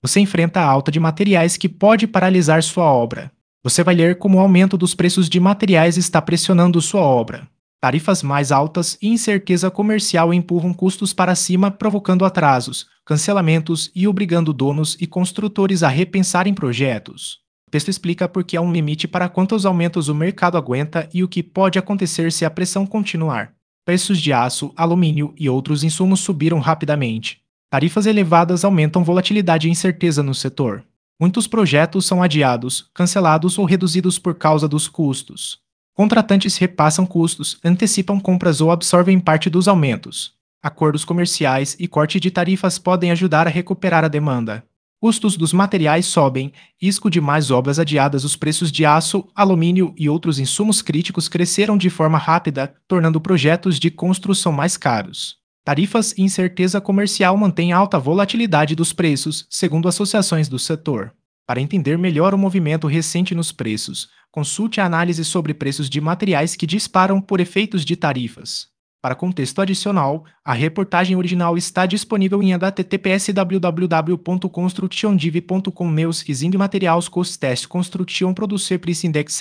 Você enfrenta a alta de materiais que pode paralisar sua obra. Você vai ler como o aumento dos preços de materiais está pressionando sua obra. Tarifas mais altas e incerteza comercial empurram custos para cima, provocando atrasos, cancelamentos e obrigando donos e construtores a repensarem projetos. O texto explica por que há um limite para quantos aumentos o mercado aguenta e o que pode acontecer se a pressão continuar. Preços de aço, alumínio e outros insumos subiram rapidamente. Tarifas elevadas aumentam volatilidade e incerteza no setor. Muitos projetos são adiados, cancelados ou reduzidos por causa dos custos. Contratantes repassam custos, antecipam compras ou absorvem parte dos aumentos. Acordos comerciais e corte de tarifas podem ajudar a recuperar a demanda. Custos dos materiais sobem, risco de mais obras adiadas. Os preços de aço, alumínio e outros insumos críticos cresceram de forma rápida, tornando projetos de construção mais caros. Tarifas e incerteza comercial mantêm alta volatilidade dos preços, segundo associações do setor. Para entender melhor o movimento recente nos preços, consulte a análise sobre preços de materiais que disparam por efeitos de tarifas. Para contexto adicional, a reportagem original está disponível em https www.constructiondiv.com. Meus Rising Materials Cost Test Construction Producer Price Index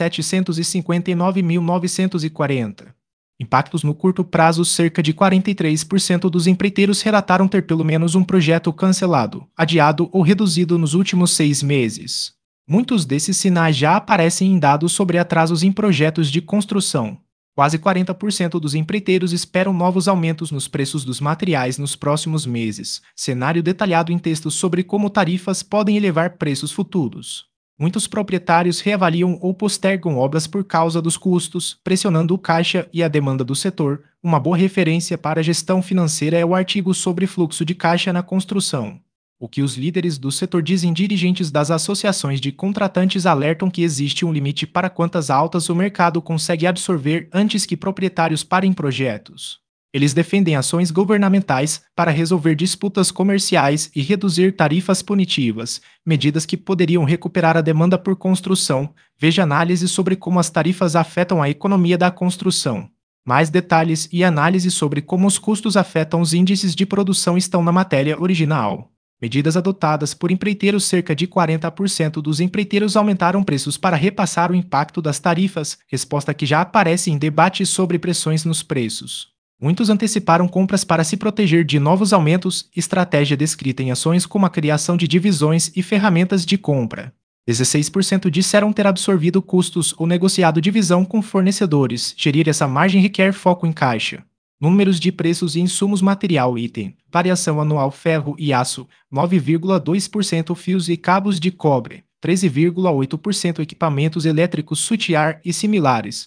759.940. Impactos no curto prazo. Cerca de 43% dos empreiteiros relataram ter pelo menos um projeto cancelado, adiado ou reduzido nos últimos 6 meses. Muitos desses sinais já aparecem em dados sobre atrasos em projetos de construção. Quase 40% dos empreiteiros esperam novos aumentos nos preços dos materiais nos próximos meses. Cenário detalhado em textos sobre como tarifas podem elevar preços futuros. Muitos proprietários reavaliam ou postergam obras por causa dos custos, pressionando o caixa e a demanda do setor. Uma boa referência para a gestão financeira é o artigo sobre fluxo de caixa na construção. O que os líderes do setor dizem. Dirigentes das associações de contratantes alertam que existe um limite para quantas altas o mercado consegue absorver antes que proprietários parem projetos. Eles defendem ações governamentais para resolver disputas comerciais e reduzir tarifas punitivas, medidas que poderiam recuperar a demanda por construção. Veja análise sobre como as tarifas afetam a economia da construção. Mais detalhes e análise sobre como os custos afetam os índices de produção estão na matéria original. Medidas adotadas por empreiteiros. Cerca de 40% dos empreiteiros aumentaram preços para repassar o impacto das tarifas, resposta que já aparece em debates sobre pressões nos preços. Muitos anteciparam compras para se proteger de novos aumentos, estratégia descrita em ações como a criação de divisões e ferramentas de compra. 16% disseram ter absorvido custos ou negociado divisão com fornecedores. Gerir essa margem requer foco em caixa. Números de preços e insumos. Material item. Variação anual. Ferro e aço, 9,2%. Fios e cabos de cobre, 13,8%. Equipamentos elétricos, sutiar e similares,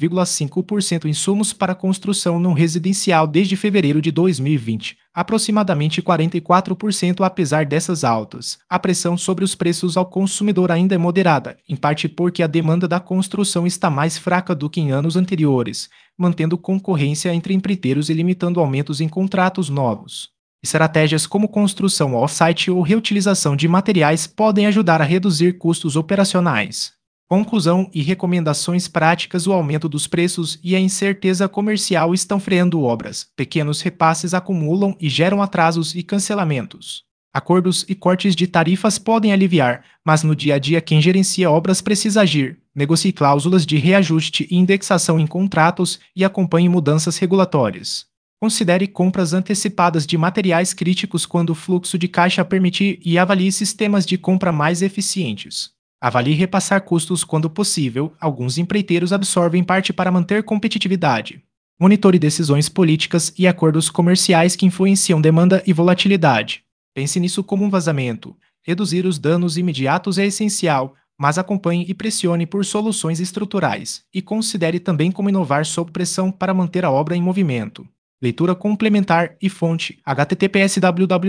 10,5%. Insumos para construção não residencial. Desde fevereiro de 2020, aproximadamente 44%. Apesar dessas altas, a pressão sobre os preços ao consumidor ainda é moderada, em parte porque a demanda da construção está mais fraca do que em anos anteriores, mantendo concorrência entre empreiteiros e limitando aumentos em contratos novos. Estratégias como construção off-site ou reutilização de materiais podem ajudar a reduzir custos operacionais. Conclusão e recomendações práticas. O aumento dos preços e a incerteza comercial estão freando obras. Pequenos repasses acumulam e geram atrasos e cancelamentos. Acordos e cortes de tarifas podem aliviar, mas no dia a dia quem gerencia obras precisa agir. Negocie cláusulas de reajuste e indexação em contratos e acompanhe mudanças regulatórias. Considere compras antecipadas de materiais críticos quando o fluxo de caixa permitir e avalie sistemas de compra mais eficientes. Avalie repassar custos quando possível. Alguns empreiteiros absorvem parte para manter competitividade. Monitore decisões políticas e acordos comerciais que influenciam demanda e volatilidade. Pense nisso como um vazamento. Reduzir os danos imediatos é essencial, mas acompanhe e pressione por soluções estruturais, e considere também como inovar sob pressão para manter a obra em movimento. Leitura complementar e fonte. https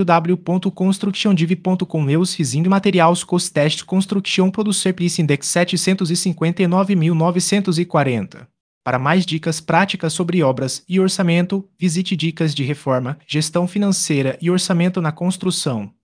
www.constructiondiv.com. Meus Rising Materials Cost Test Construction Producer Price Index 759.940. Para mais dicas práticas sobre obras e orçamento, visite Dicas de Reforma, Gestão Financeira e Orçamento na Construção.